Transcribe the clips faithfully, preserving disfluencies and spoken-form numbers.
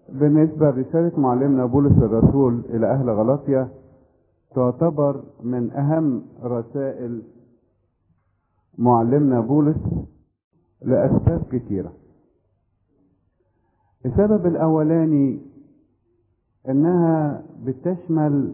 بالنسبة لرسالة معلمنا بولس الرسول إلى أهل غلاطيا، تعتبر من أهم رسائل معلمنا بولس لأسباب كثيرة. السبب الأولاني إنها بتشمل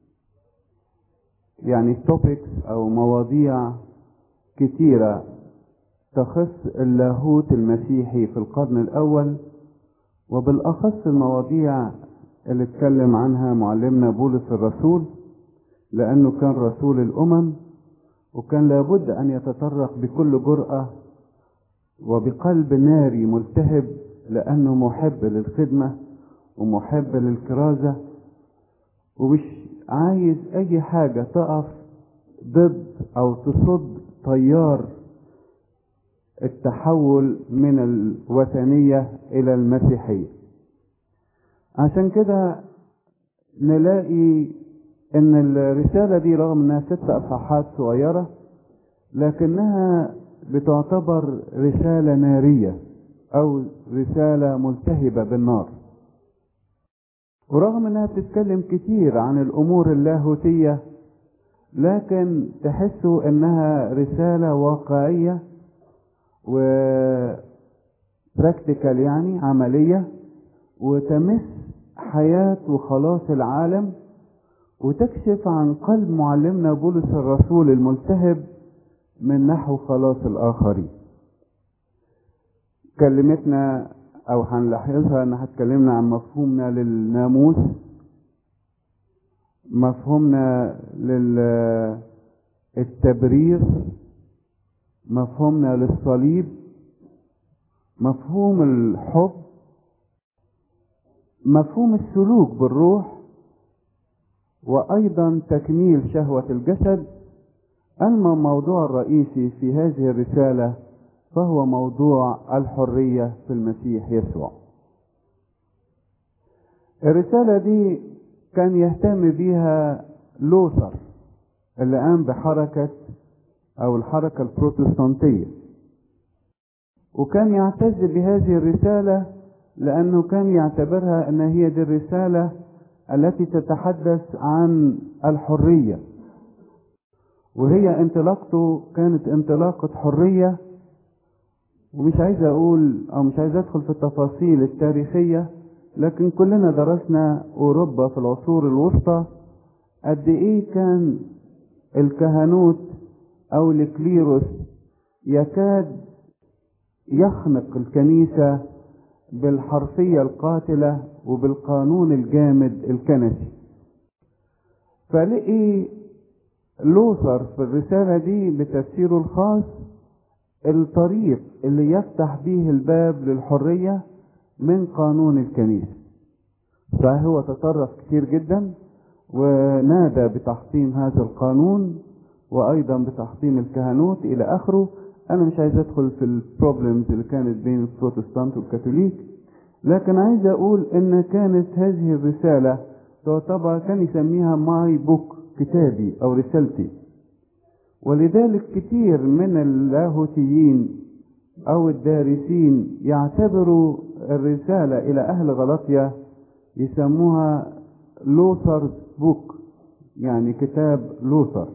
يعني توبكس أو مواضيع كثيرة تخص اللاهوت المسيحي في القرن الأول، وبالأخص المواضيع اللي اتكلم عنها معلمنا بولس الرسول، لأنه كان رسول الأمم وكان لابد أن يتطرق بكل جرأة وبقلب ناري ملتهب، لأنه محب للخدمة ومحب للكرازة، ومش عايز أي حاجة تقف ضد أو تصد تيار التحول من الوثنية إلى المسيحية. عشان كده نلاقي إن الرسالة دي رغم إنها ست أصحاحات صغيرة، لكنها بتعتبر رسالة نارية أو رسالة ملتهبة بالنار. ورغم إنها بتتكلم كتير عن الأمور اللاهوتية، لكن تحسوا إنها رسالة واقعية و براكتيكال، يعني عملية، وتمس حياة وخلاص العالم، وتكشف عن قلب معلمنا بولس الرسول الملتهب من نحو خلاص الآخرين. كلمتنا أو هنلاحظها أنها اتكلمنا عن مفهومنا للناموس، مفهومنا للتبرير، مفهومنا للصليب، مفهوم الحب، مفهوم السلوك بالروح، وأيضا تكميل شهوة الجسد. أما الموضوع الرئيسي في هذه الرسالة فهو موضوع الحرية في المسيح يسوع. الرسالة دي كان يهتم بيها لوثر اللي قام بحركة أو الحركة البروتستانتية، وكان يعتز بهذه الرسالة لأنه كان يعتبرها أن هي دي الرسالة التي تتحدث عن الحرية، وهي انطلاقته كانت انطلاقة حرية. ومش عايز أقول أو مش عايز أدخل في التفاصيل التاريخية، لكن كلنا درسنا أوروبا في العصور الوسطى قد إيه كان الكهنوت أو الكليروس يكاد يخنق الكنيسة بالحرفية القاتلة وبالقانون الجامد الكنسي. فلقي لوثر في الرسالة دي بتفسيره الخاص الطريق اللي يفتح به الباب للحرية من قانون الكنيسة. فهو تطرق كتير جدا ونادى بتحطيم هذا القانون وأيضا بتحطيم الكهنوت إلى آخره. أنا مش عايز أدخل في البروبلمز اللي كانت بين البروتستانت والكاثوليك، لكن عايز أقول إن كانت هذه الرسالة تعتبر كان يسميها ماي بوك، كتابي أو رسالتي. ولذلك كتير من اللاهوتيين أو الدارسين يعتبروا الرسالة إلى أهل غلاطيا يسموها لوثر's بوك، يعني كتاب لوثر.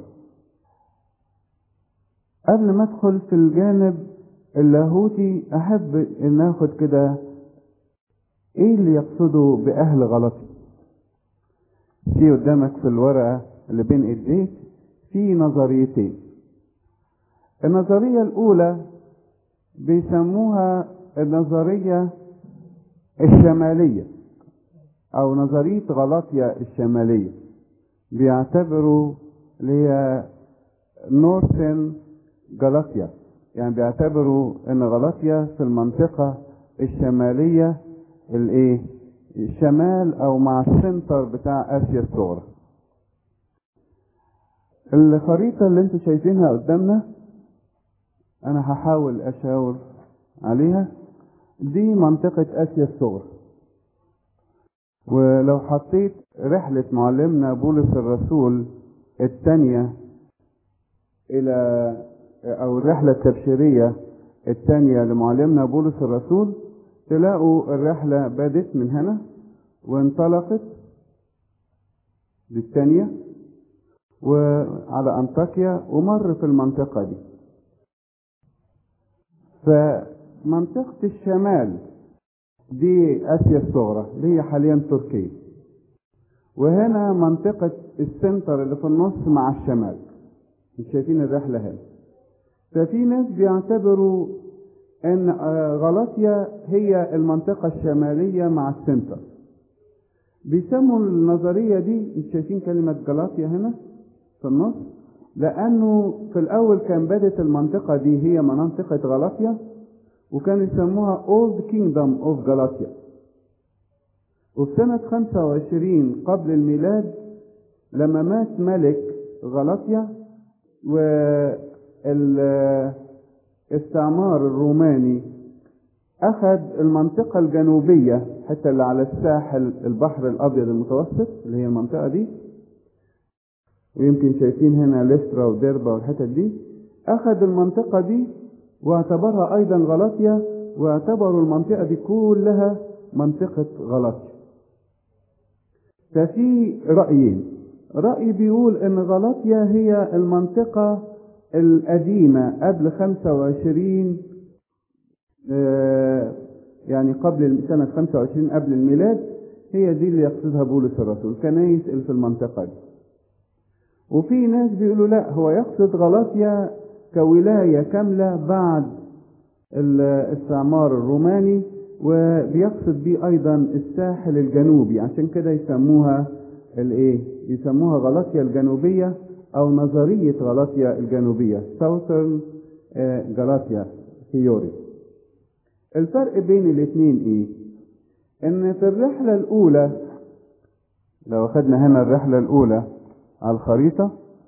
قبل ما ادخل في الجانب اللاهوتي احب ان اخد كده ايه اللي يقصده باهل غلاطيا. في قدامك في الورقة اللي بين ايديك في نظريتين. النظرية الاولى بيسموها النظرية الشمالية او نظرية غلاطيا الشمالية، بيعتبروا اللي هي نورثن غلاطيا، يعني بيعتبروا ان غلاطيا في المنطقة الشمالية الايه الشمال او مع السنتر بتاع اسيا الصغرى. الخريطة اللي انتوا شايفينها قدامنا انا هحاول اشاور عليها، دي منطقة اسيا الصغرى. ولو حطيت رحلة معلمنا بولس الرسول الثانية الى او الرحلة التبشيرية الثانية لمعلمنا بولس الرسول، تلاقوا الرحلة بدت من هنا وانطلقت للثانية وعلى أنطاكيا ومر في المنطقة دي. فمنطقة الشمال دي آسيا الصغرى اللي هي حاليا تركيا، وهنا منطقة السنتر اللي في النص مع الشمال. مش شايفين الرحلة هنا؟ ففي ناس بيعتبروا ان غلاطيا هي المنطقة الشمالية مع السنتر. بيسموا النظرية دي، مش شايفين كلمة غلاطيا هنا في النص؟ لأنه في الأول كان بدت المنطقة دي هي منطقة غلاطيا، وكانوا يسموها Old Kingdom of Galatia. وفي سنة خمسة وعشرين قبل الميلاد لما مات ملك غلاطيا والاستعمار الروماني أخذ المنطقة الجنوبية حتى اللي على الساحل البحر الأبيض المتوسط اللي هي المنطقة دي، ويمكن شايفين هنا ليسترا وديربا والحتت دي. أخذ المنطقة دي واعتبرها أيضا غلاطيا، واعتبروا المنطقة دي كلها منطقة غلاطيا. ففي رأيين، رأي بيقول ان غلاطيا هي المنطقة القديمة قبل خمسة وعشرين، يعني قبل سنة خمسة وعشرين قبل الميلاد، هي دي اللي يقصدها بولس الرسول، الكنائس اللي في المنطقة دي. وفي ناس بيقولوا لا، هو يقصد غلاطيا كولاية كاملة بعد الاستعمار الروماني، وبيقصد بيه ايضا الساحل الجنوبي، عشان كده يسموها الايه يسموها غلاطيا الجنوبية او نظرية غلاطيا الجنوبية، Southern Galatia Theory. الفرق بين الاثنين ايه؟ ان في الرحلة الاولى، لو اخدنا هنا الرحلة الاولى على الخريطة،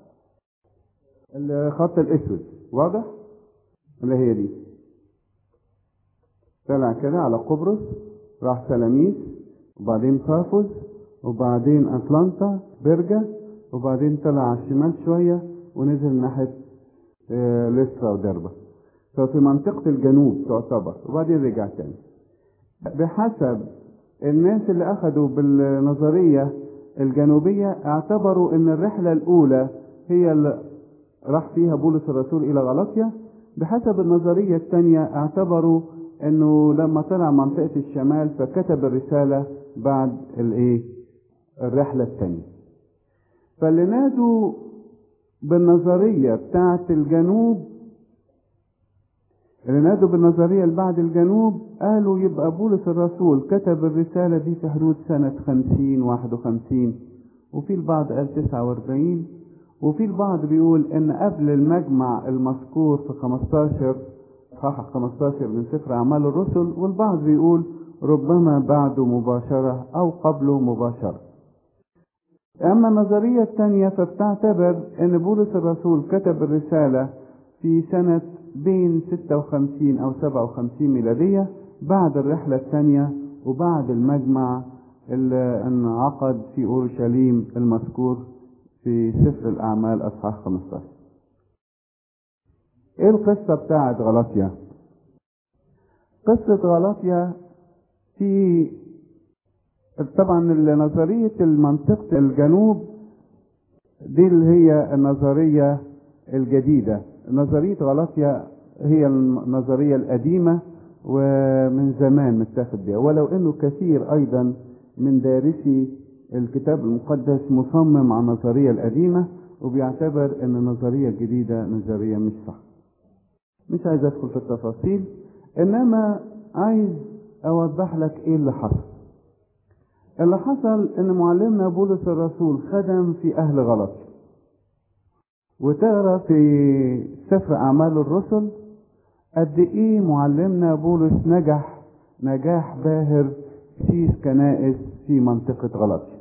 الخط الاسود واضح اللي هي دي، طلع كده على قبرص، راح سلاميس، وبعدين بافوس، وبعدين أتلانتا بيرجا، وبعدين طلع على الشمال شوية ونزل ناحية ليسترا ودربة. ففي منطقة الجنوب تعتبر، وبعدين رجع تاني. بحسب الناس اللي أخذوا بالنظرية الجنوبية اعتبروا ان الرحلة الأولى هي اللي راح فيها بولس الرسول إلى غلاطيا. بحسب النظرية الثانية اعتبروا انه لما طلع منطقة الشمال فكتب الرسالة بعد الايه الرحلة الثانية. فاللي نادوا بالنظرية بتاعة الجنوب، اللي نادوا بالنظرية اللي بعد الجنوب، قالوا يبقى بولس الرسول كتب الرسالة دي في حدود سنة خمسين واحد وخمسين، وفي البعض قال تسعة واربعين، وفي البعض بيقول ان قبل المجمع المذكور في خمستاشر صح خمستاشر من سفر أعمال الرسل، والبعض بيقول ربما بعده مباشرة أو قبله مباشرة. أما النظرية الثانية فبتعتبر أن بولس الرسول كتب الرسالة في سنة بين ستة وخمسين أو سبعة وخمسين ميلادية، بعد الرحلة الثانية وبعد المجمع اللي انعقد في أورشليم المذكور في سفر الأعمال أصحاح خمستاشر. ايه القصة بتاعت غلاطيا؟ قصة غلاطيا في طبعا نظرية المنطقة الجنوب دي اللي هي النظرية الجديدة. نظرية غلاطيا هي النظرية القديمة ومن زمان متاخد بها، ولو انه كثير ايضا من دارسي الكتاب المقدس مصمم على النظرية القديمة، وبيعتبر ان النظرية الجديدة نظرية مش صح. مش عايز ادخل في التفاصيل، انما عايز اوضح لك ايه اللي حصل. اللي حصل ان معلمنا بولس الرسول خدم في اهل غلاطيا، وتقرا في سفر اعمال الرسل قد ايه معلمنا بولس نجح نجاح باهر في كنائس في منطقة غلاطيا،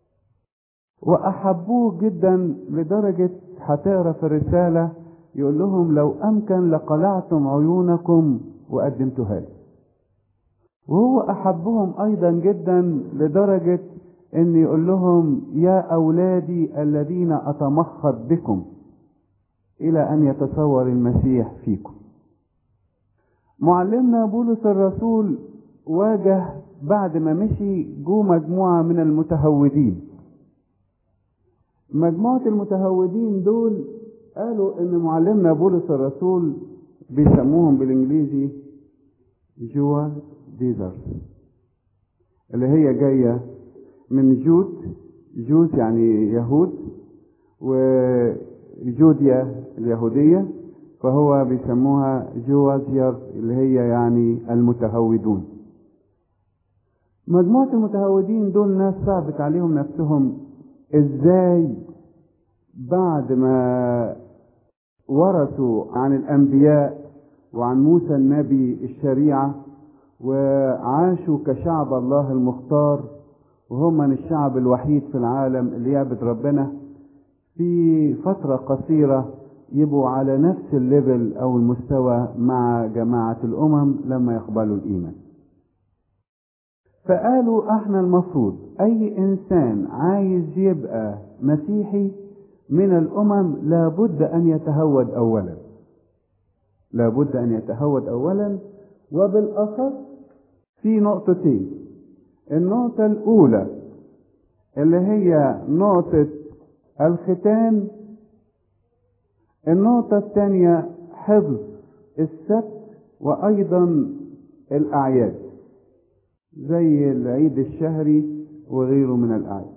واحبوه جدا لدرجة هتقرا في الرسالة يقول لهم لو امكن لقلعتم عيونكم وقدمتها لي. وهو احبهم ايضا جدا لدرجة ان يقول لهم يا اولادي الذين اتمخض بكم الى ان يتصور المسيح فيكم. معلمنا بولس الرسول واجه بعد ما مشي جو مجموعة من المتهودين. مجموعة المتهودين دول قالوا ان معلمنا بولس الرسول بيسموهم بالانجليزي جوا ديزرز، اللي هي جاية من جود، جوز يعني يهود، وجوديا اليهودية، فهو بيسموها جوازير اللي هي يعني المتهودون. مجموعة المتهودين دول ناس صعبت عليهم نفسهم ازاي بعد ما ورثوا عن الانبياء وعن موسى النبي الشريعة وعاشوا كشعب الله المختار، وهم من الشعب الوحيد في العالم اللي يعبد ربنا، في فترة قصيرة يبقوا على نفس الليفل او المستوى مع جماعة الامم لما يقبلوا الايمان. فقالوا احنا المفروض اي انسان عايز يبقى مسيحي من الامم لابد ان يتهود اولا، لابد ان يتهود اولا، وبالاخص في نقطتين. النقطة الاولى اللي هي نقطة الختان، النقطة الثانية حفظ السبت وايضا الاعياد زي العيد الشهري وغيره من الاعياد.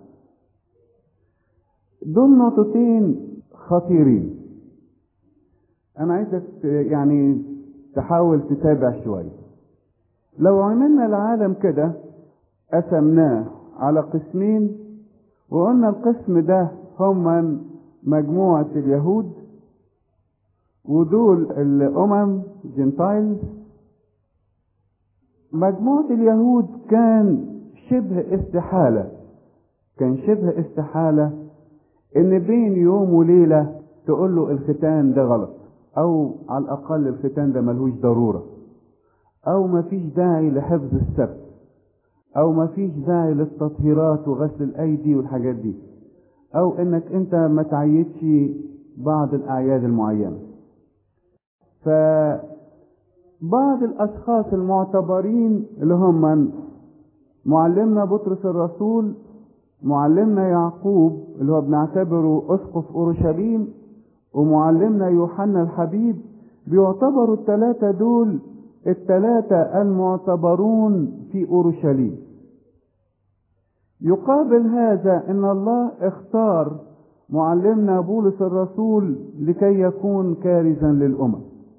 دول نقطتين خطيرين، انا عايزك يعني تحاول تتابع شوية. لو عملنا العالم كده قسمناه على قسمين وقلنا القسم ده هم مجموعة اليهود ودول الامم جنتايلز، مجموعة اليهود كان شبه استحالة كان شبه استحالة ان بين يوم وليلة تقول له الختان ده غلط، او على الاقل الختان ده ملهوش ضرورة، او مفيش داعي لحفظ السبت، او مفيش داعي للتطهيرات وغسل الايدي والحاجات دي، او انك انت ما تعيدش بعض الاعياد المعينة. فبعض الاشخاص المعتبرين اللي هم معلمنا بطرس الرسول، معلمنا يعقوب اللي هو بنعتبره اسقف اورشليم، ومعلمنا يوحنا الحبيب، بيعتبروا الثلاثة دول الثلاثة المعتبرون في اورشليم. يقابل هذا ان الله اختار معلمنا بولس الرسول لكي يكون كارزا للامم.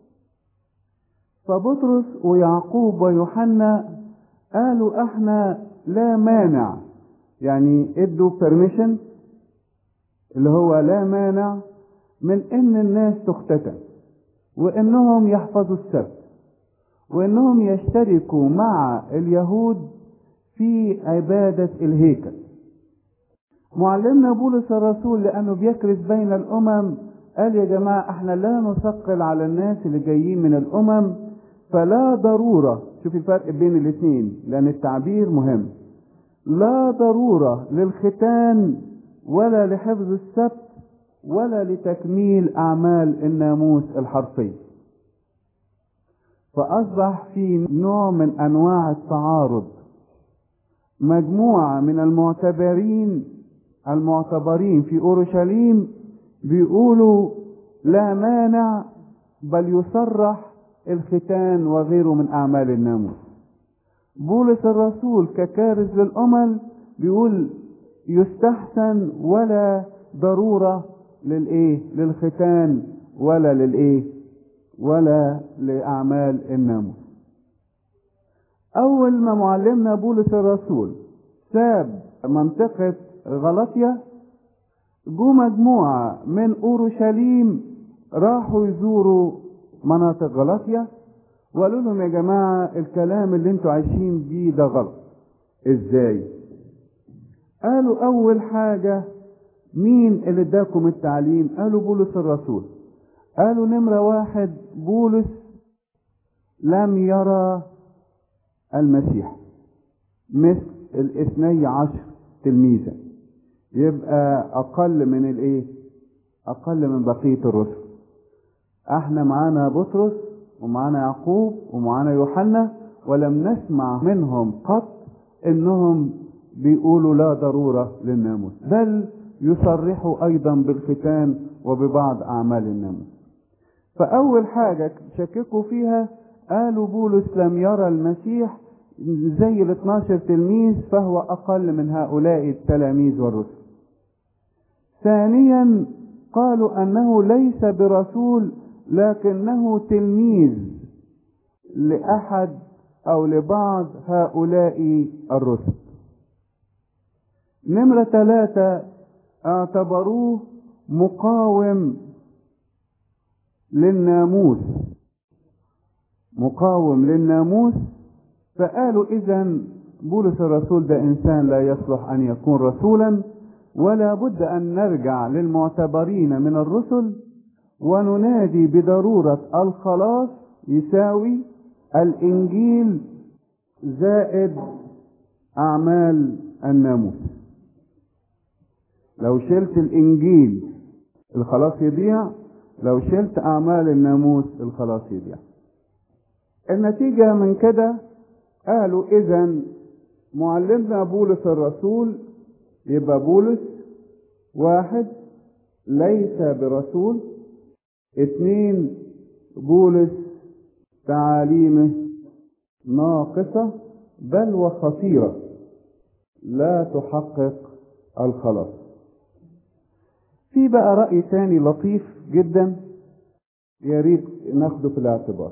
فبطرس ويعقوب ويوحنا قالوا احنا لا مانع، يعني ادوا permission اللي هو لا مانع من ان الناس تختتن، وانهم يحفظوا السبت، وانهم يشتركوا مع اليهود في عبادة الهيكل. معلمنا بولس الرسول لانه بيكرز بين الامم قال يا جماعة احنا لا نثقل على الناس اللي جايين من الامم، فلا ضرورة، شوف الفرق بين الاثنين لان التعبير مهم، لا ضرورة للختان ولا لحفظ السبت ولا لتكميل اعمال الناموس الحرفي. فاصبح في نوع من انواع التعارض. مجموعة من المعتبرين المعتبرين في اورشليم بيقولوا لا مانع، بل يصرح الختان وغيره من اعمال الناموس. بولس الرسول ككارز للأمم بيقول يستحسن ولا ضرورة للإيه للختان ولا للإيه ولا لأعمال الناموس. أول ما معلمنا بولس الرسول ساب منطقة غلطية، جو مجموعة من أورشليم راحوا يزوروا مناطق غلطية وقالوا لهم يا جماعة الكلام اللي انتوا عايشين بيه ده غلط. ازاي؟ قالوا اول حاجة مين اللي اداكم التعليم؟ قالوا بولس الرسول. قالوا نمرة واحد بولس لم يرى المسيح مثل الاثني عشر تلميذا، يبقى اقل من الايه اقل من بقية الرسل. احنا معانا بطرس ومعانا يعقوب ومعانا يوحنا، ولم نسمع منهم قط انهم بيقولوا لا ضرورة للناموس، بل يصرحوا ايضا بالختان وببعض اعمال الناموس. فاول حاجة شككوا فيها قالوا بولس لم يرى المسيح زي ال اثناشر تلميذ فهو اقل من هؤلاء التلاميذ والرسل. ثانيا قالوا انه ليس برسول لكنه تلميذ لاحد او لبعض هؤلاء الرسل. نمرة ثلاثة اعتبروه مقاوم للناموس مقاوم للناموس فقالوا إذن بولس الرسول ده إنسان لا يصلح أن يكون رسولا، ولا بد أن نرجع للمعتبرين من الرسل وننادي بضرورة الخلاص يساوي الإنجيل زائد أعمال الناموس. لو شلت الإنجيل الخلاص يضيع، لو شلت أعمال الناموس الخلاص يضيع. النتيجة من كده قالوا إذن معلمنا بولس الرسول يبقى بولس واحد ليس برسول، اثنين بولس تعاليمه ناقصة بل وخطيرة لا تحقق الخلاص. في بقى رأي ثاني لطيف جدا يا ريت ناخده في الاعتبار.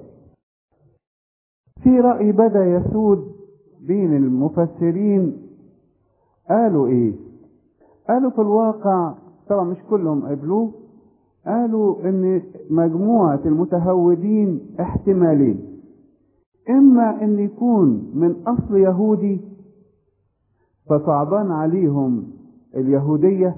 في رأي بدأ يسود بين المفسرين قالوا ايه؟ قالوا في الواقع طبعا مش كلهم قبلوه، قالوا ان مجموعة المتهودين احتمالين، اما ان يكون من اصل يهودي فصعبان عليهم اليهودية،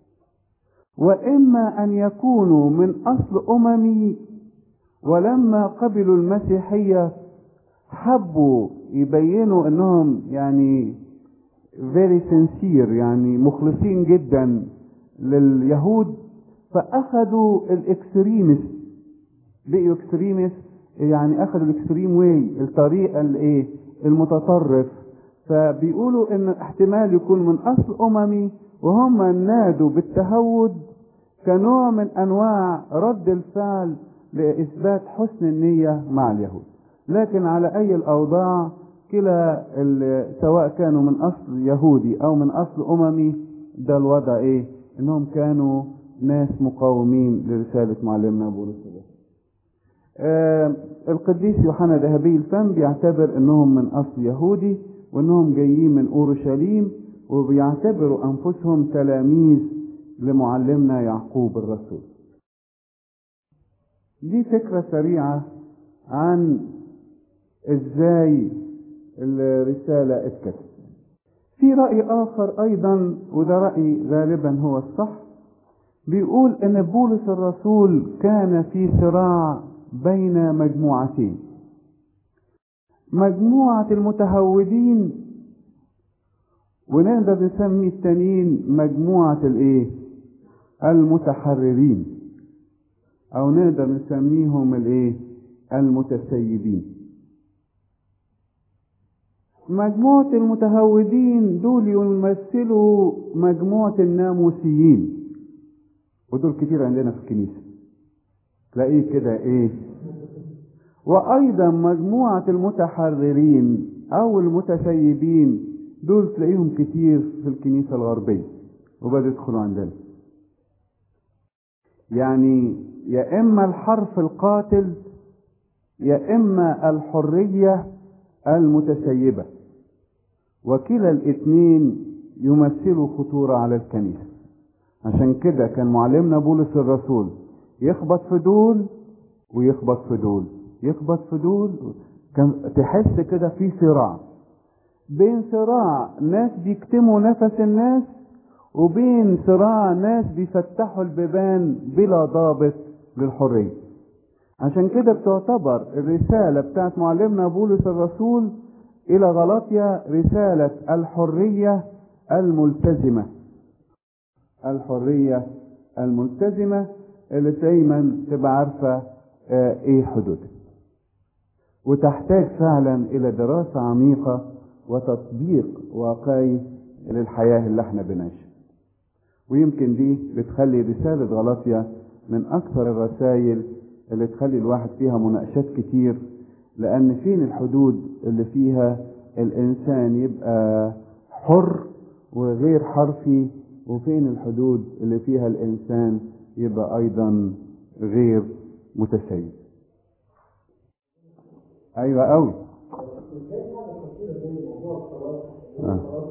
واما ان يكونوا من اصل اممي ولما قبلوا المسيحية حبوا يبينوا انهم يعني very sincere يعني مخلصين جدا لليهود، فاخذوا الاكستريمس بقوا اكستريمس يعني اخذوا الاكستريم واي الطريقة الايه المتطرف. فبيقولوا ان احتمال يكون من اصل اممي وهم نادوا بالتهود كنوع من انواع رد الفعل لاثبات حسن النية مع اليهود. لكن على اي الاوضاع كلا سواء كانوا من اصل يهودي او من اصل اممي ده الوضع ايه انهم كانوا ناس مقاومين لرسالة معلمنا بولس. آه القديس يوحنا ذهبي الفم بيعتبر انهم من اصل يهودي وانهم جايين من اورشليم، وبيعتبروا انفسهم تلاميذ لمعلمنا يعقوب الرسول. دي فكرة سريعة عن ازاي الرسالة اتكتبت. في رأي اخر ايضا وده رأي غالبا هو الصح، بيقول ان بولس الرسول كان في صراع بين مجموعتين، مجموعة المتهودين ونقدر نسمي التانيين مجموعة الايه المتحررين، او نقدر نسميهم الايه المتسيبين. مجموعة المتهودين دول يمثلوا مجموعة الناموسيين، ودول كتير عندنا في الكنيسة تلاقيه كده ايه. وايضا مجموعة المتحررين او المتسيبين دول تلاقيهم كتير في الكنيسة الغربية وبدأوا يدخلوا عندنا. يعني يا اما الحرف القاتل يا اما الحرية المتسيبة، وكلا الاثنين يمثلوا خطورة على الكنيسة. عشان كده كان معلمنا بولس الرسول يخبط في دول ويخبط في دول يخبط في دول، كان تحس كده في صراع بين صراع ناس بيكتموا نفس الناس وبين صراع ناس بيفتحوا البيبان بلا ضابط للحرية. عشان كده بتعتبر الرسالة بتاعت معلمنا بولس الرسول إلى غلاطيا رسالة الحرية الملتزمة، الحرية الملتزمة اللي دايما تبقى عارفة اه ايه حدودها. وتحتاج فعلا إلى دراسة عميقة وتطبيق واقعي للحياة اللي احنا بنعيشها. ويمكن دي بتخلي رسالة غلاطيا من أكثر الرسائل اللي تخلي الواحد فيها مناقشات كتير، لأن فين الحدود اللي فيها الإنسان يبقى حر وغير حرفي، وفين الحدود اللي فيها الإنسان يبقى أيضا غير متسيب. أيوة أوي. آه.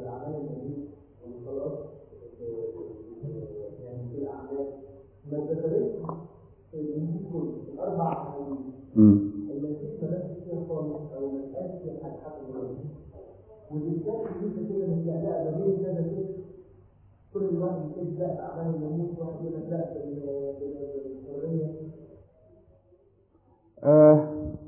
امم كل واحد يبدا اعمال النموذج، واحد يقول لك لا بالحريه. آه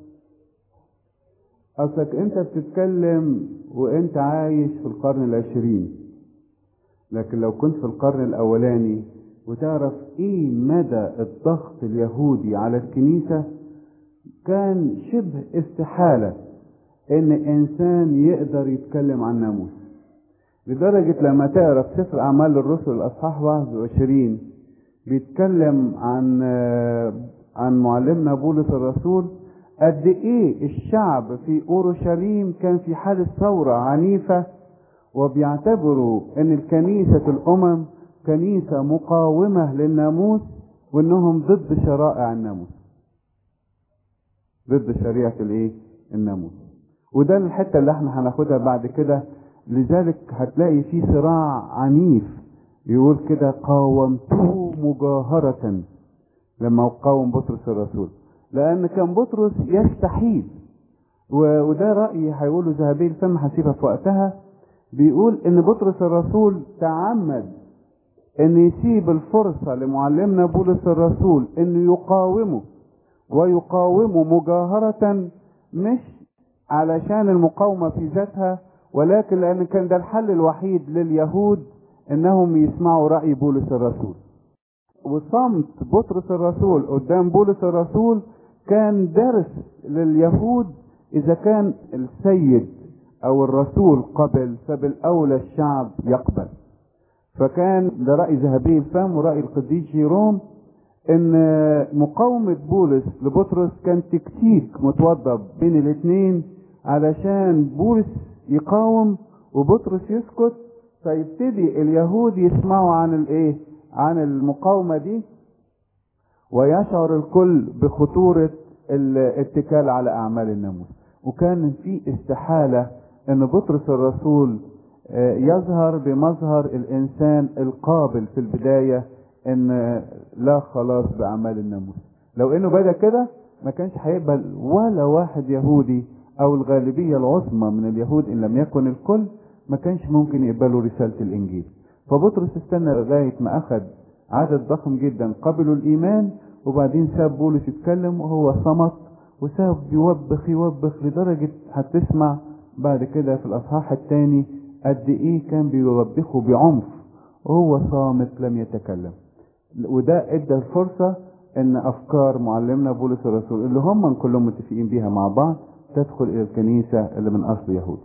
اصلك انت بتتكلم وانت عايش في القرن العشرين، لكن لو كنت في القرن الاولاني وتعرف ايه مدى الضغط اليهودي على الكنيسة، كان شبه استحالة ان انسان يقدر يتكلم عن ناموس. لدرجة لما تقرأ في سفر اعمال الرسل الاصحاح واحد وعشرين بيتكلم عن عن معلمنا بولس الرسول قد ايه الشعب في اورشليم كان في حالة ثورة عنيفة، وبيعتبروا ان الكنيسة الامم كنيسة مقاومة للناموس، وانهم ضد شرائع الناموس، ضد شريعة الايه الناموس. وده الحتة اللي احنا هناخدها بعد كده. لذلك هتلاقي في صراع عنيف، يقول كده قاومته مجاهرة لما قاوم بطرس الرسول، لان كان بطرس يستحيل، وده رأيي هيقوله ذهبي الفم، هسيبها في وقتها. بيقول ان بطرس الرسول تعمد ان يسيب الفرصة لمعلمنا بولس الرسول انه يقاومه ويقاومه مجاهرة، مش علشان المقاومة في ذاتها، ولكن لان كان ده الحل الوحيد لليهود انهم يسمعوا رأي بولس الرسول. وصمت بطرس الرسول قدام بولس الرسول كان درس لليهود، اذا كان السيد او الرسول قبل فبالاولى الشعب يقبل. فكان ده رأي ذهبي الفم ورأي القديس جيروم، ان مقاومة بولس لبطرس كان تكتيك متوضب بين الاثنين، علشان بولس يقاوم وبطرس يسكت، فيبتدي اليهود يسمعوا عن الايه عن المقاومة دي، ويشعر الكل بخطورة الاتكال على اعمال الناموس. وكان في استحالة ان بطرس الرسول يظهر بمظهر الانسان القابل في البداية ان لا خلاص باعمال الناموس. لو انه بدأ كده ما كانش هيقبل ولا واحد يهودي، او الغالبية العظمى من اليهود ان لم يكن الكل، ما كانش ممكن يقبلوا رسالة الانجيل. فبطرس استنى لغاية ما اخذ عدد ضخم جدا قبلوا الايمان، وبعدين ساب بولس يتكلم وهو صمت، وساب يوبخ يوبخ لدرجة هتسمع بعد كده في الاصحاح الثاني قد ايه كان بيوبخه بعنف وهو صامت لم يتكلم. وده ادى الفرصة ان افكار معلمنا بولس الرسول اللي هم كلهم متفقين بيها مع بعض تدخل الى الكنيسة اللي من اصل يهودي.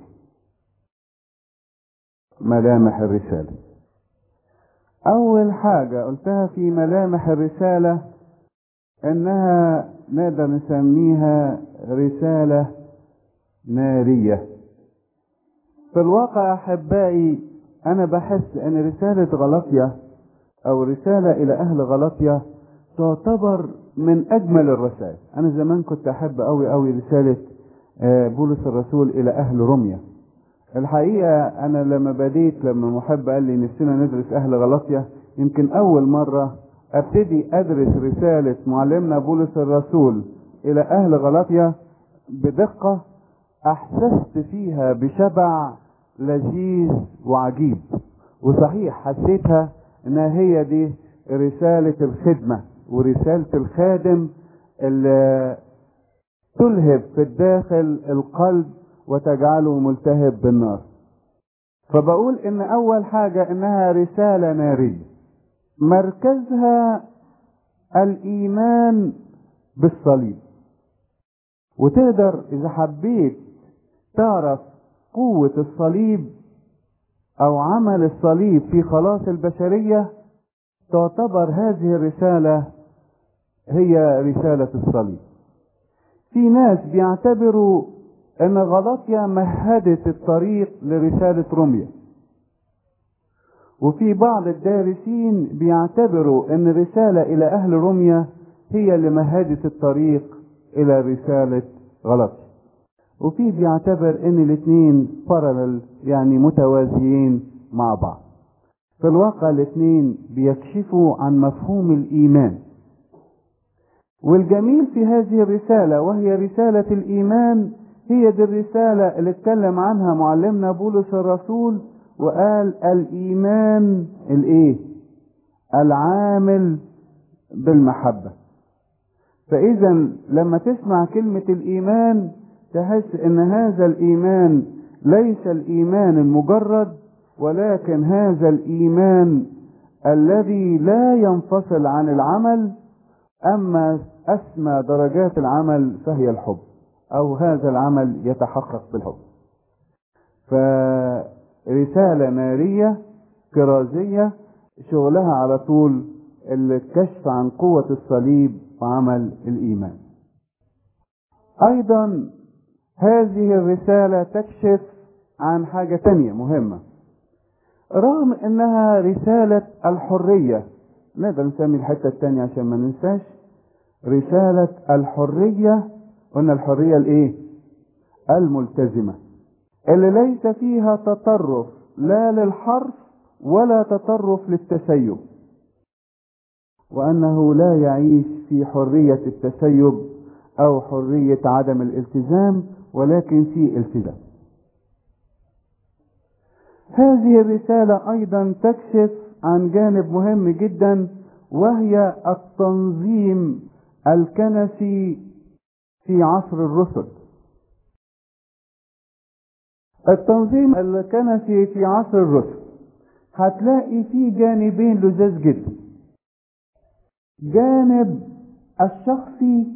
ملامح الرسالة. اول حاجة قلتها في ملامح الرسالة انها نقدر نسميها رسالة نارية. في الواقع احبائي انا بحس ان رسالة غلاطيا او رسالة الى اهل غلاطيا تعتبر من اجمل الرسائل. انا زمان كنت احب قوي قوي رسالة بولس الرسول الى اهل روميا. الحقيقة انا لما بديت لما محب قال لي نفسنا ندرس اهل غلاطيا، يمكن اول مرة ابتدي ادرس رسالة معلمنا بولس الرسول الى اهل غلاطيا بدقة، احسست فيها بشبع لذيذ وعجيب. وصحيح حسيتها انها هي دي رسالة الخدمة ورسالة الخادم اللي تلهب في الداخل القلب وتجعله ملتهب بالنار. فبقول ان اول حاجة انها رسالة نارية، مركزها الايمان بالصليب. وتقدر إذا حبيت تعرف قوة الصليب أو عمل الصليب في خلاص البشرية، تعتبر هذه الرسالة هي رسالة الصليب. في ناس بيعتبروا ان غلاطيا مهدت الطريق لرسالة روميا، وفي بعض الدارسين بيعتبروا ان رسالة الى اهل روميا هي اللي مهدت الطريق الى رسالة غلاطيا، وفي بيعتبر ان الاثنين بارالل يعني متوازيين مع بعض. في الواقع الاثنين بيكشفوا عن مفهوم الايمان. والجميل في هذه الرسالة وهي رسالة الإيمان، هي دي الرسالة اللي اتكلم عنها معلمنا بولس الرسول وقال الإيمان الإيه؟ العامل بالمحبة. فإذا لما تسمع كلمة الإيمان تحس إن هذا الإيمان ليس الإيمان المجرد، ولكن هذا الإيمان الذي لا ينفصل عن العمل. أما أسمى درجات العمل فهي الحب، أو هذا العمل يتحقق بالحب. فرسالة نارية كرازية شغلها على طول الكشف عن قوة الصليب وعمل الإيمان. أيضا هذه الرسالة تكشف عن حاجة تانية مهمة، رغم أنها رسالة الحرية. نقدر نسمي الحتة التانية عشان ما ننساش، رسالة الحرية. قلنا الحرية الايه؟ الملتزمة، اللي ليس فيها تطرف لا للحرف ولا تطرف للتسيب، وأنه لا يعيش في حرية التسيب أو حرية عدم الالتزام، ولكن في التزام. هذه الرسالة أيضا تكشف عن جانب مهم جدا، وهي التنظيم الكنسي في عصر الرسل. التنظيم الكنسي في عصر الرسل هتلاقي فيه جانبين لذاذ جدا، جانب الشخصي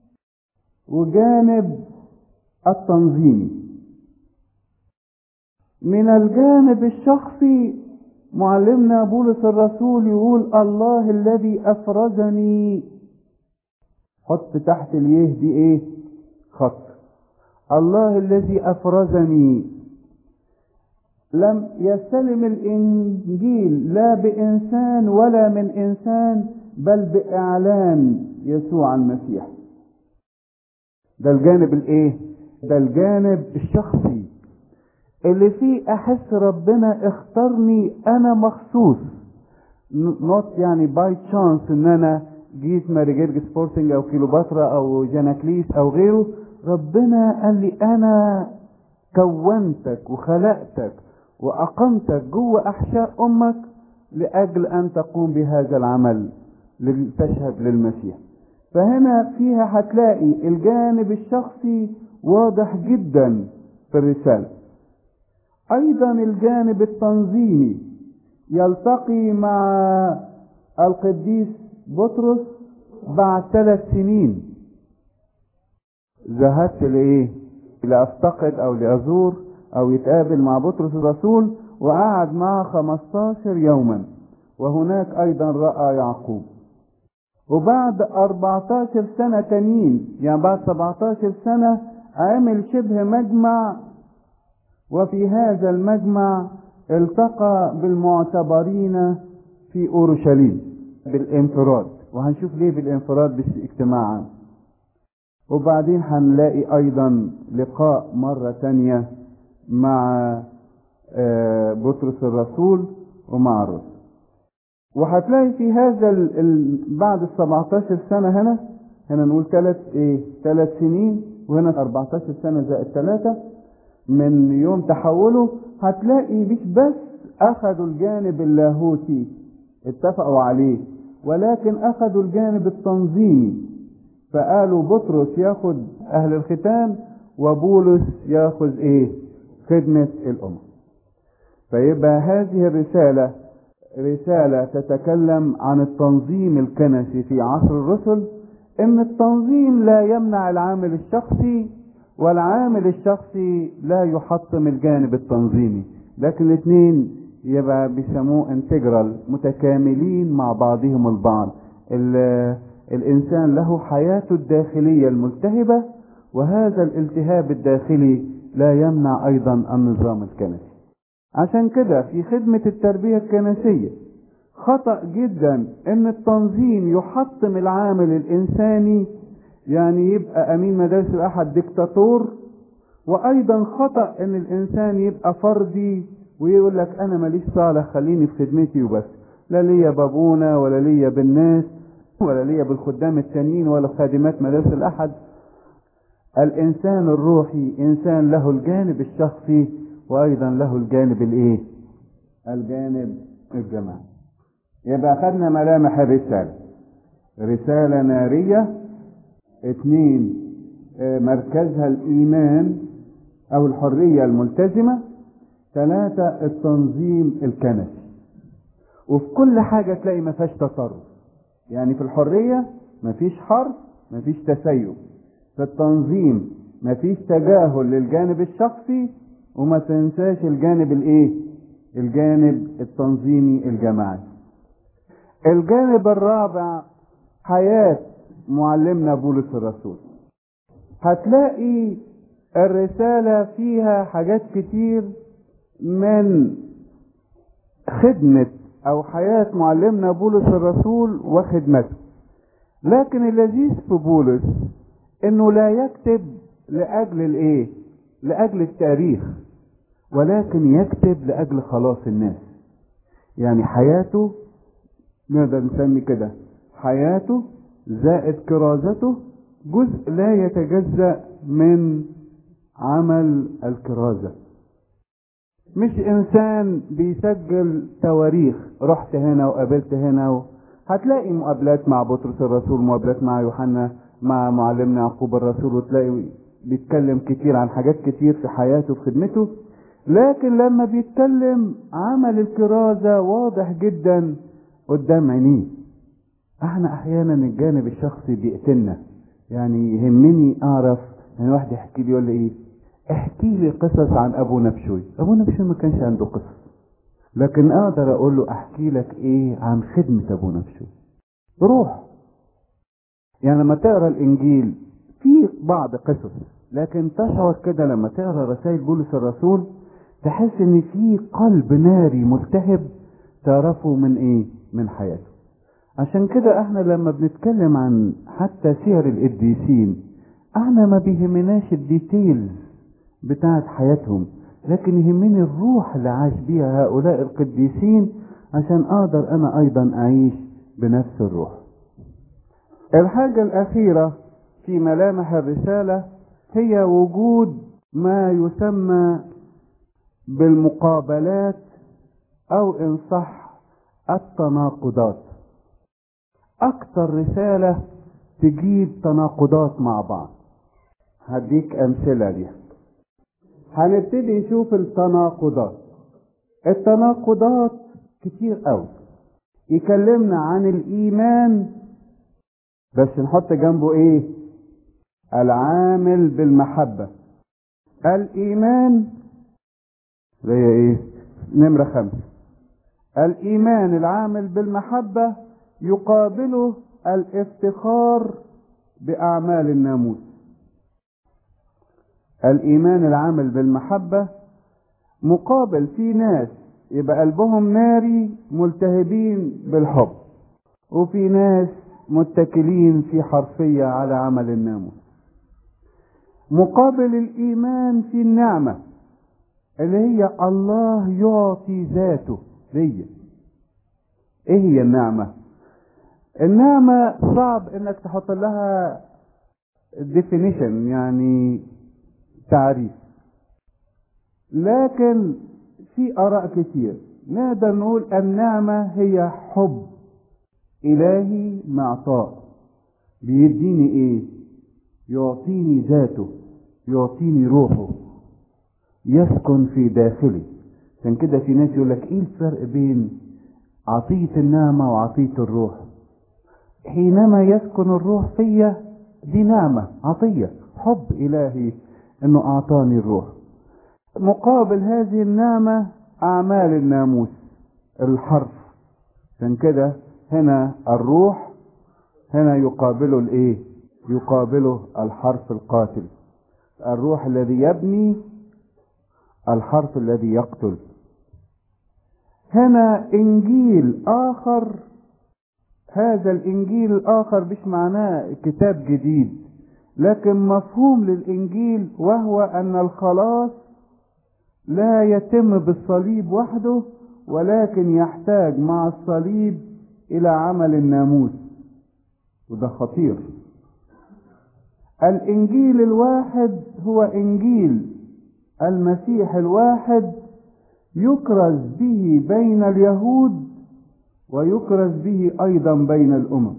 وجانب التنظيمي. من الجانب الشخصي معلمنا بولس الرسول يقول الله الذي أفرزني، حط تحت اليه دي ايه؟ خط. الله الذي أفرزني لم يستلم الإنجيل لا بإنسان ولا من إنسان، بل بإعلان يسوع المسيح. ده الجانب الايه؟ ده الجانب الشخصي اللي فيه احس ربنا اختارني انا مخصوص، نوت يعني باي تشانس ان انا جيت ماري سبورتنج او كيلوباترا او جاناكليس او غيره. ربنا قال لي انا كونتك وخلقتك واقمتك جوه احشاء امك لاجل ان تقوم بهذا العمل لتشهد للمسيح. فهنا فيها هتلاقي الجانب الشخصي واضح جدا في الرسالة. ايضا الجانب التنظيمي يلتقي مع القديس بطرس بعد ثلاث سنين. ذهبت لايه؟ لافتقد او لازور او يتقابل مع بطرس الرسول، وقعد معه خمستاشر يوما، وهناك ايضا رأى يعقوب. وبعد اربعتاشر سنة تانيين، يعني بعد سبعتاشر سنة عمل شبه مجمع، وفي هذا المجمع التقى بالمعتبرين في اورشليم بالانفراد، وهنشوف ليه بالانفراد باجتماعا. وبعدين هنلاقي ايضا لقاء مرة تانية مع بطرس الرسول ومع الرسل. وهتلاقي في هذا ال ال بعد ال سبعتاشر سنة هنا هنا نقول ثلاث ايه ثلاث سنين، وهنا اربعتاشر سنة زائد ثلاثة من يوم تحوله. هتلاقي مش بس اخذوا الجانب اللاهوتي اتفقوا عليه، ولكن اخذوا الجانب التنظيمي. فقالوا بطرس ياخد اهل الختان وبولس ياخذ ايه؟ خدمة الامم. فيبقى هذه الرسالة رسالة تتكلم عن التنظيم الكنسي في عصر الرسل، ان التنظيم لا يمنع العامل الشخصي، والعامل الشخصي لا يحطم الجانب التنظيمي، لكن الاثنين يبقى بيسموه انتجرال، متكاملين مع بعضهم البعض. الانسان له حياته الداخلية الملتهبة، وهذا الالتهاب الداخلي لا يمنع ايضا النظام الكنسي. عشان كده في خدمة التربية الكنسية خطأ جدا ان التنظيم يحطم العامل الانساني، يعني يبقى امين مدارس الاحد ديكتاتور، وايضا خطأ ان الانسان يبقى فردي ويقول لك انا ماليش صالح خليني في خدمتي وبس، لا ليا بابونا ولا ليا بالناس ولا ليا بالخدام التانيين ولا خادمات مدارس الاحد. الانسان الروحي انسان له الجانب الشخصي وايضا له الجانب الايه الجانب الجماعي. يبقى خدنا ملامح الرسالة: رسالة نارية، اثنين مركزها الايمان او الحرية الملتزمة، ثلاثة التنظيم الكنسي. وفي كل حاجة تلاقي ما فيهاش تطرف، يعني في الحرية ما فيش حرف، ما فيش تسيب، في التنظيم ما فيش تجاهل للجانب الشخصي، وما تنساش الجانب الايه الجانب التنظيمي الجماعي. الجانب الرابع حياة معلمنا بولس الرسول. هتلاقي الرسالة فيها حاجات كتير من خدمة او حياة معلمنا بولس الرسول وخدمته، لكن اللذيذ في بولس انه لا يكتب لاجل الايه لاجل التاريخ، ولكن يكتب لاجل خلاص الناس. يعني حياته نقدر نسمي كده حياته زائد كرازته جزء لا يتجزأ من عمل الكرازة. مش انسان بيسجل تواريخ، رحت هنا وقابلت هنا و... هتلاقي مقابلات مع بطرس الرسول، مقابلات مع يوحنا، مع معلمنا يعقوب الرسول، وتلاقي بيتكلم كتير عن حاجات كتير في حياته وفي خدمته، لكن لما بيتكلم عمل الكرازة واضح جدا قدام عينيه. احنا احيانا الجانب الشخصي بيقتلنا، يعني يهمني اعرف، يعني واحد يحكي لي يقول لي ايه احكي لي قصص عن ابو نبشوي. ابو نبشوي ما كانش عنده قصص، لكن اقدر اقول له احكي لك ايه عن خدمة ابو نبشوي. روح، يعني لما تقرا الانجيل في بعض قصص، لكن تشعر كده لما تقرا رسائل بولس الرسول تحس ان في قلب ناري ملتهب تعرفه من ايه من حياته. عشان كده احنا لما بنتكلم عن حتى سير القديسين احنا ما بيهمناش الديتيلز بتاعت حياتهم، لكن يهمني الروح اللي عاش بيها هؤلاء القديسين عشان اقدر انا ايضا اعيش بنفس الروح. الحاجة الاخيرة في ملامح الرسالة هي وجود ما يسمى بالمقابلات او ان صح التناقضات. اكتر رسالة تجيب تناقضات مع بعض. هديك امثلة ليها. هنبتدي نشوف التناقضات. التناقضات كتير قوي. يكلمنا عن الايمان بس نحط جنبه ايه؟ العامل بالمحبة. الايمان زي ايه؟ نمرة خمسة. الايمان العامل بالمحبة يقابله الافتخار باعمال الناموس. الايمان العامل بالمحبة مقابل في ناس يبقى قلبهم ناري ملتهبين بالحب، وفي ناس متكلين في حرفية على عمل الناموس. مقابل الايمان في النعمة اللي هي الله يعطي ذاته ليا. ايه هي النعمة؟ النعمة صعب انك تحط لها definition، يعني تعريف، لكن في اراء كتير. نقدر نقول النعمة هي حب الهي معطاء، بيديني ايه؟ يعطيني ذاته، يعطيني روحه، يسكن في داخلي. عشان كده في ناس يقول لك ايه الفرق بين عطية النعمة وعطية الروح؟ حينما يسكن الروح فيا دي نعمة عطية حب إلهي انه اعطاني الروح. مقابل هذه النعمة اعمال الناموس الحرف. عشان كده هنا الروح هنا يقابله الايه؟ يقابله الحرف القاتل. الروح الذي يبني، الحرف الذي يقتل. هنا انجيل اخر. هذا الانجيل الاخر مش معناه كتاب جديد، لكن مفهوم للانجيل، وهو ان الخلاص لا يتم بالصليب وحده، ولكن يحتاج مع الصليب الى عمل الناموس. وده خطير. الانجيل الواحد هو انجيل المسيح الواحد، يكرز به بين اليهود ويكرز به ايضا بين الامم.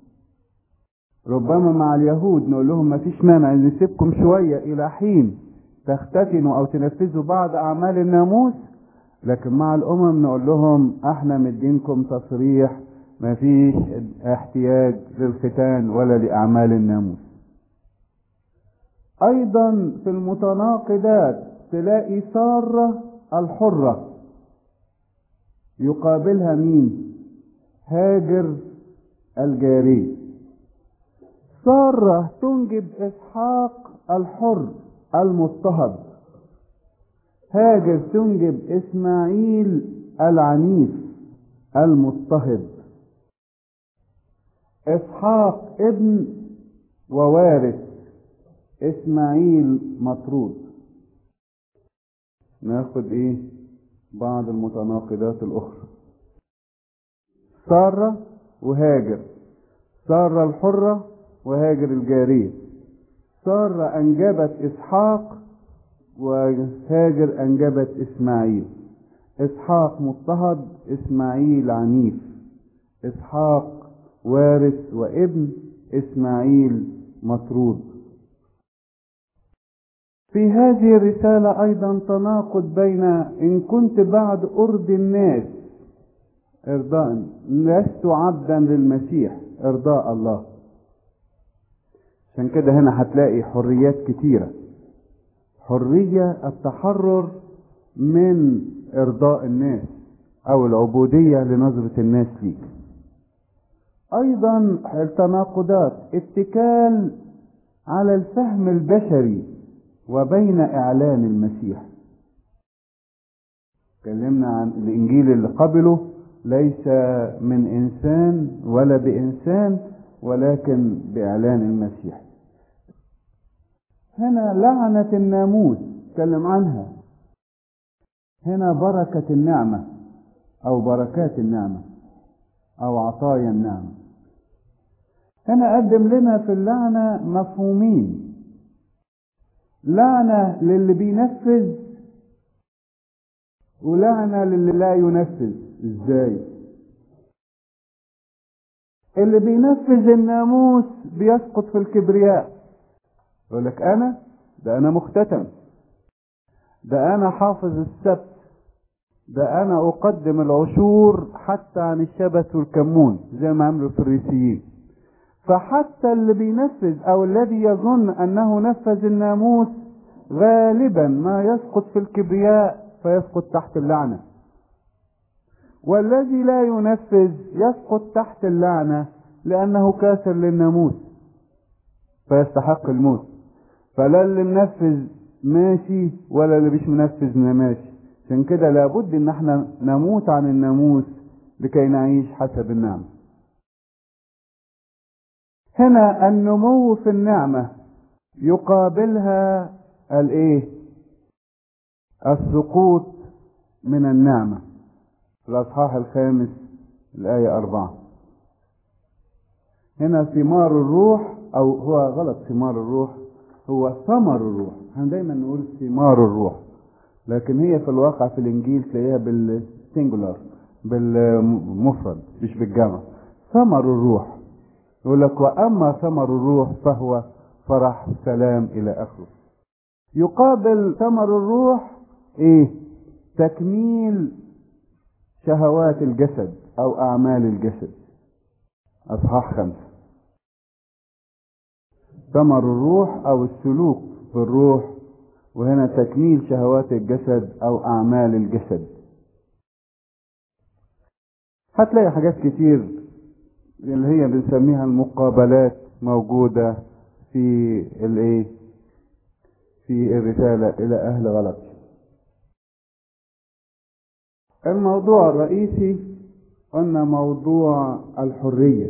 ربما مع اليهود نقول لهم ما فيش مانع ان نسيبكم شوية الى حين تختتنوا او تنفذوا بعض اعمال الناموس، لكن مع الامم نقول لهم احنا مدينكم تصريح ما فيش احتياج للختان ولا لاعمال الناموس. ايضا في المتناقضات تلاقي سارة الحرة يقابلها مين؟ هاجر الجاري. سارة تنجب اسحاق الحر المضطهد، هاجر تنجب اسماعيل العنيف المضطهد. اسحاق ابن ووارث، اسماعيل مطرود. ناخد ايه بعض المتناقضات الاخرى. سارة وهاجر، سارة الحرة وهاجر الجارية. سارة انجبت اسحاق وهاجر انجبت اسماعيل. اسحاق مضطهد، اسماعيل عنيف. اسحاق وارث وابن، اسماعيل مطرود. في هذه الرسالة ايضا تناقض بين ان كنت بعد ارضي الناس ارضاء، لست عبدا للمسيح ارضاء الله. عشان كده هنا هتلاقي حريات كتيرة. حرية التحرر من ارضاء الناس او العبودية لنظرة الناس ليك. ايضا التناقضات اتكال على الفهم البشري وبين اعلان المسيح. اتكلمنا عن الانجيل اللي قبله ليس من انسان ولا بانسان، ولكن باعلان المسيح. هنا لعنة الناموس اتكلم عنها. هنا بركة النعمة او بركات النعمة او عطايا النعمة. هنا قدم لنا في اللعنة مفهومين. لعنة للي بينفذ ولعنة للي لا ينفذ. ازاي؟ اللي بينفذ الناموس بيسقط في الكبرياء، يقول لك انا ده انا مختتم، ده انا حافظ السبت، ده انا اقدم العشور حتى عن الشبت والكمون زي ما عملوا الفريسيين. فحتى اللي بينفذ او الذي يظن انه نفذ الناموس غالبا ما يسقط في الكبرياء فيسقط تحت اللعنة، والذي لا ينفذ يسقط تحت اللعنة لانه كاسر للناموس فيستحق الموت. فلا اللي منفذ ماشي ولا اللي مش منفذ ماشي. عشان كده لابد ان احنا نموت عن الناموس لكي نعيش حسب النعمة. هنا النمو في النعمة يقابلها الايه؟ السقوط من النعمة. في الاصحاح الخامس الايه اربعة. هنا ثمار الروح، او هو غلط ثمار الروح، هو ثمر الروح. احنا دايما نقول ثمار الروح، لكن هي في الواقع في الانجيل تلاقيها بالسنجولار بالمفرد مش بالجمع. ثمر الروح يقول لك واما ثمر الروح فهو فرح سلام الى اخره. يقابل ثمر الروح ايه؟ تكميل شهوات الجسد او اعمال الجسد. اصحاح خمسة. ثمر الروح او السلوك بالروح، وهنا تكميل شهوات الجسد او اعمال الجسد. هتلاقي حاجات كتير اللي هي بنسميها المقابلات موجودة في الايه في الرسالة الى اهل غلطية. الموضوع الرئيسي قلنا موضوع الحرية.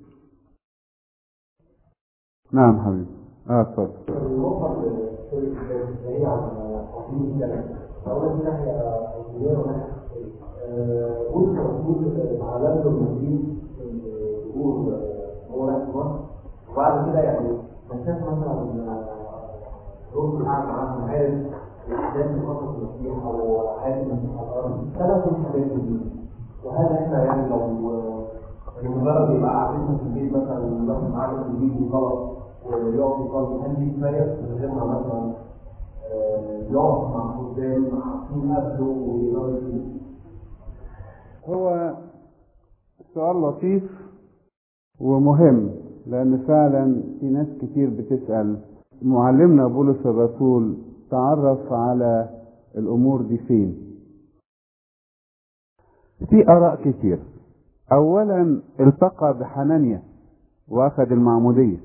نعم حبيبي. اه اتفضل. النقطة اللي هي عن تقييم الكلام، أولا من ناحية علمية وناحية شخصية. قلت المفروض علامة المسلمين يقول هو لا مصر، وبعد كده يعني مسافة مثلا ركن القعدة معاهم عارف إحداث خطط المسيح أو حياة المسيح على الأرض، ثلاث حاجات دي. وهذا إحنا يعني لو مجرد يبقى قاعدين في البيت مثلا ونروح معانا في البيت غلط ويقف يصلي، هل دي كفاية من غير ما مثلا يقف مع قدام حاطين قبله ويقدر؟ هو سؤال لطيف ومهم، لأن فعلا في ناس كتير بتسأل. معلمنا بولس الرسول تعرف على الأمور دي فين؟ في آراء كتير. أولا التقى بحنانيا وأخذ المعمودية.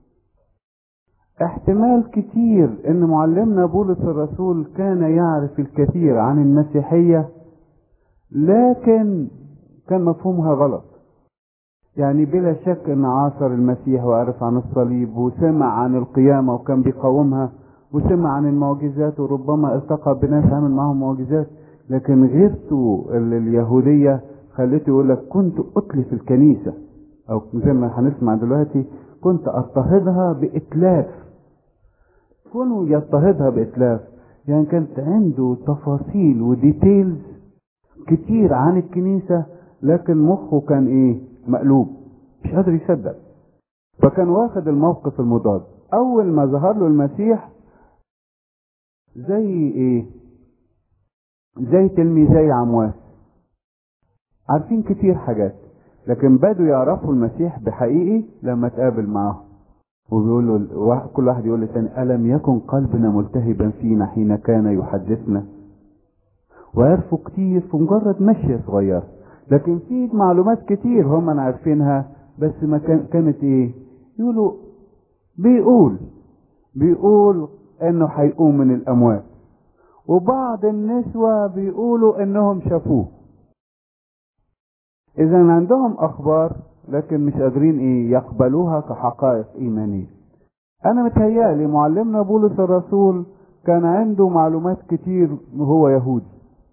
احتمال كتير ان معلمنا بولس الرسول كان يعرف الكثير عن المسيحية، لكن كان مفهومها غلط. يعني بلا شك ان عاصر المسيح وعرف عن الصليب وسمع عن القيامة وكان بيقاومها وسمع عن المعجزات، وربما التقى بناس عمل معهم معجزات، لكن غيرته اليهودية خليته يقول لك كنت أتلف الكنيسة، او زي ما هنسمع دلوقتي كنت اضطهدها بإتلاف. كونه يضطهدها بإتلاف يعني كانت عنده تفاصيل وديتيلز كتير عن الكنيسة، لكن مخه كان ايه؟ مقلوب، مش قادر يصدق. فكان واخد الموقف المضاد. اول ما ظهر له المسيح زي ايه؟ زي تلميذي عمواس، عارفين كتير حاجات، لكن بدوا يعرفوا المسيح بحقيقي لما تقابل معهم. وبيقول له كل واحد يقول للثاني ألم يكن قلبنا ملتهبا فينا حين كان يحدثنا؟ وعرفوا كتير في مجرد مشية صغيرة، لكن في معلومات كتير هم عارفينها بس ما كان كانت ايه؟ يقولوا بيقول بيقول انه هيقوم من الاموات، وبعض النسوة بيقولوا انهم شافوه. اذا عندهم اخبار لكن مش قادرين ايه؟ يقبلوها كحقائق ايمانية. انا متهيألي معلمنا بولس الرسول كان عنده معلومات كتير وهو يهودي،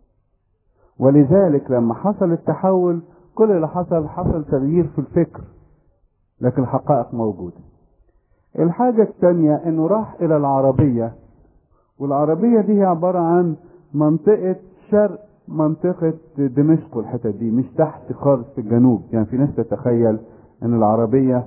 ولذلك لما حصل التحول كل اللي حصل حصل تغيير في الفكر، لكن الحقائق موجودة. الحاجة الثانية انه راح الى العربية، والعربية دي هي عبارة عن منطقة شرق منطقة دمشق، والحتة دي مش تحت خالص في الجنوب. يعني في ناس تتخيل ان العربية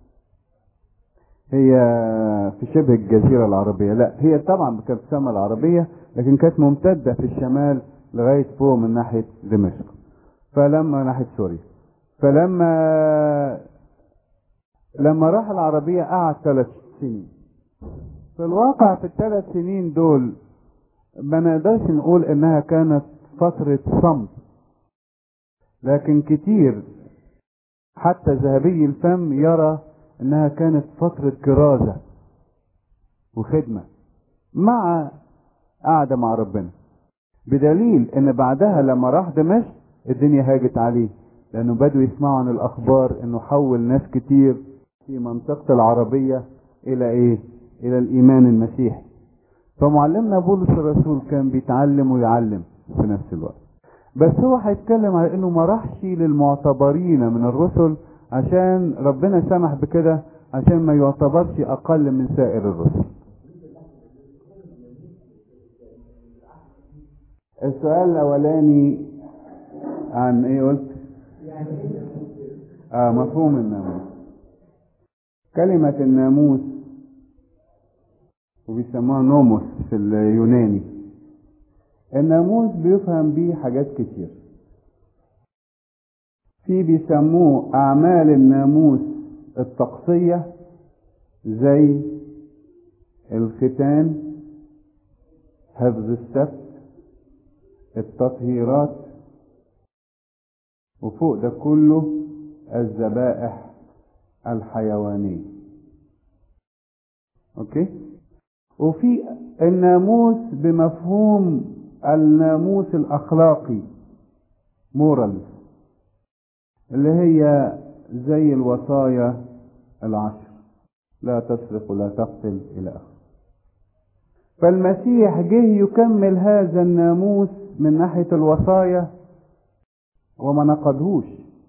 هي في شبه الجزيرة العربية، لا، هي طبعا كانت تسمى العربية لكن كانت ممتدة في الشمال لغاية فوق من ناحية دمشق، فلما ناحية سوريا. فلما لما راح العربية قعد ثلاث سنين. في الواقع في الثلاث سنين دول ما نقدرش نقول انها كانت فترة صمت، لكن كتير حتى ذهبي الفم يرى انها كانت فترة كرازة وخدمة مع قعدة مع ربنا، بدليل ان بعدها لما راح دمشق الدنيا هاجت عليه، لانه بدوا يسمعوا عن الاخبار انه حول ناس كتير في منطقة العربية الى ايه؟ الى الايمان المسيحي. فمعلمنا بولس الرسول كان بيتعلم ويعلم في نفس الوقت، بس هو هيتكلم على انه ما راحش للمعتبرين من الرسل عشان ربنا سمح بكده عشان ما يعتبرش اقل من سائر الرسل. السؤال الاولاني عن ايه قلت؟ اه مفهوم الناموس. كلمة الناموس وبيسموها نوموس في اليوناني. الناموس بيفهم بيه حاجات كتير. في بيسموه أعمال الناموس الطقسية زي الختان، حفظ السبت، التطهيرات، وفوق ده كله الذبائح الحيوانية. اوكي. وفي الناموس بمفهوم الناموس الأخلاقي مورال، اللي هي زي الوصايا العشر، لا تسرق ولا تقتل إلى آخره. فالمسيح جه يكمل هذا الناموس من ناحية الوصايا وما نقضهوش،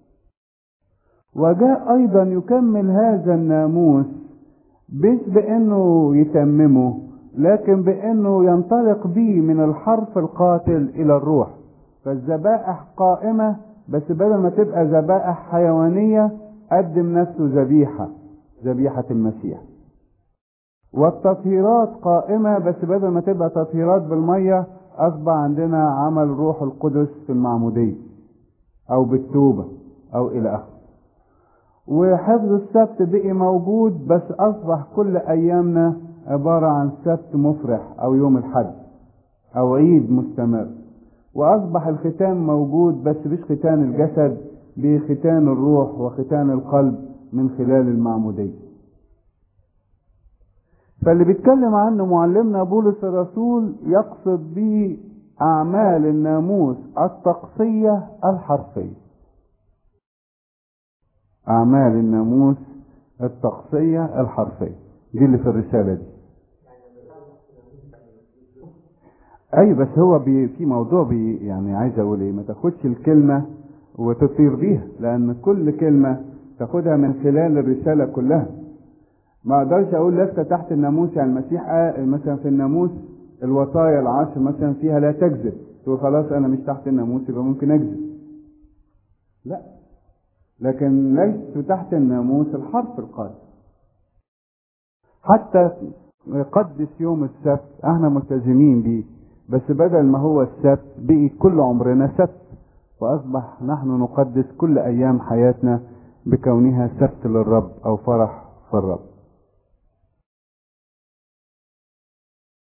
وجاء أيضا يكمل هذا الناموس مش بأنه يتممه، لكن بأنه ينطلق به من الحرف القاتل إلى الروح. فالذبائح قائمة، بس بدل ما تبقى ذبائح حيوانية قدم نفسه ذبيحة، ذبيحة المسيح. والتطهيرات قائمة، بس بدل ما تبقى تطهيرات بالمية أصبح عندنا عمل روح القدس في المعمودية أو بالتوبة أو إلى آخره. وحفظ السبت بقي موجود، بس أصبح كل أيامنا عبارة عن سبت مفرح أو يوم الحد أو عيد مستمر. وأصبح الختان موجود، بس مش ختان الجسد، بختان الروح وختان القلب من خلال المعمودية. فاللي بيتكلم عنه معلمنا بولس الرسول يقصد به أعمال الناموس الطقسية الحرفية. أعمال الناموس الطقسية الحرفية دي اللي في الرسالة دي. أي بس هو بي في موضوع بي يعني عايز أقول إيه، ما تاخدش الكلمة وتطير بيها، لأن كل كلمة تاخدها من خلال الرسالة كلها. ما أقدرش أقول لست تحت الناموس، يعني المسيح آه مثلا في الناموس الوصايا العشر مثلا فيها لا تكذب، تقول خلاص أنا مش تحت الناموس يبقى ممكن أكذب. لا، لكن ليس تحت الناموس الحرف القاتل. حتى قدس يوم السبت احنا ملتزمين بيه، بس بدل ما هو السبت بقي كل عمرنا سبت، واصبح نحن نقدس كل ايام حياتنا بكونها سبت للرب او فرح في الرب.